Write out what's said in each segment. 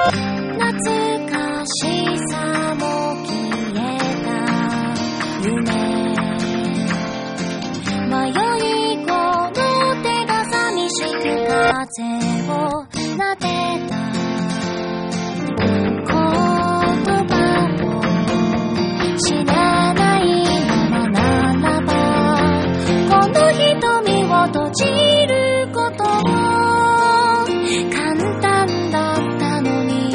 懐かしさも消えた夢、迷い子の手が寂しく風を撫でた言葉を知らないままならば、この瞳を閉じることも簡単だったのに、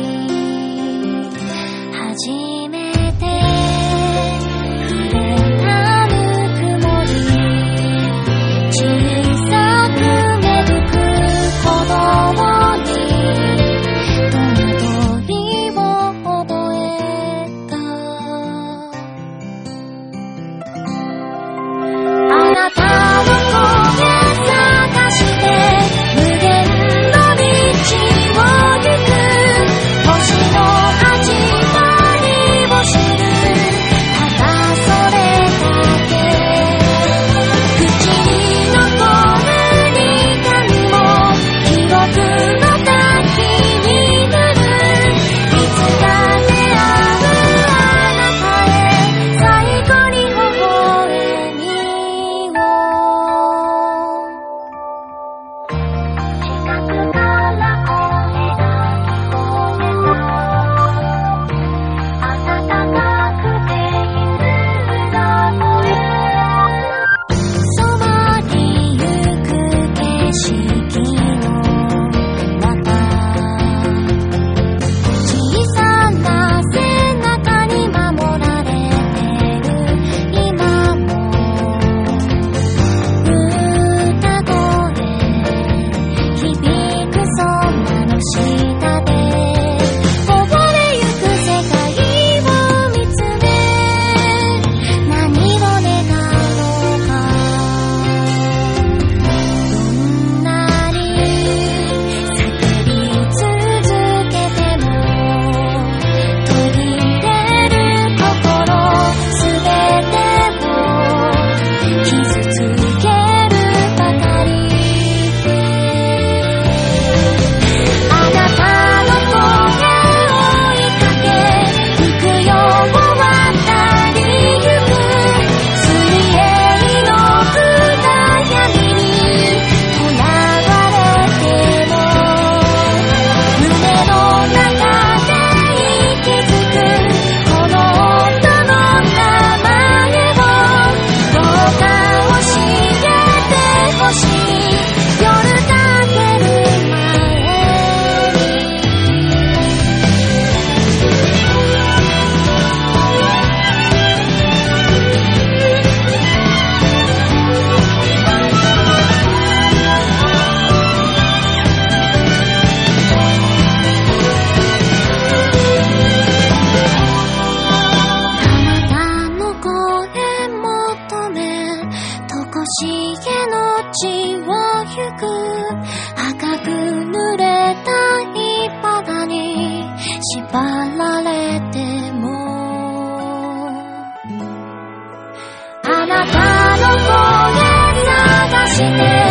初めて触れたぬくもり、小さく芽吹く鼓動に戸惑いを覚えた。あなたの声探して無限の道を行く、星の始まりを知る、ただそれだけ。口に残る二巻も記憶の滝になる、いつか出会うあなたへ最後に微笑みを。近くから声が聞こえた、暖かくて静かな声、染まりゆく景色の中、小さな背中に守られてる今も、歌声響く空の下でこぼれゆく世界を見つめ、何を願うのか、どんなに叫び続けても途切れる心すべてを傷つけるばかり。あなたの声を追いかけ陸よ渡りゆく、水泳の暗闇にとらわれても、胸の中で息づくこの音の名前を、どうか教えてほしい、夜明ける前に。あなたの声求め、とこしえの地を行く、赤く濡れたい肌に縛られても、あなたの声探して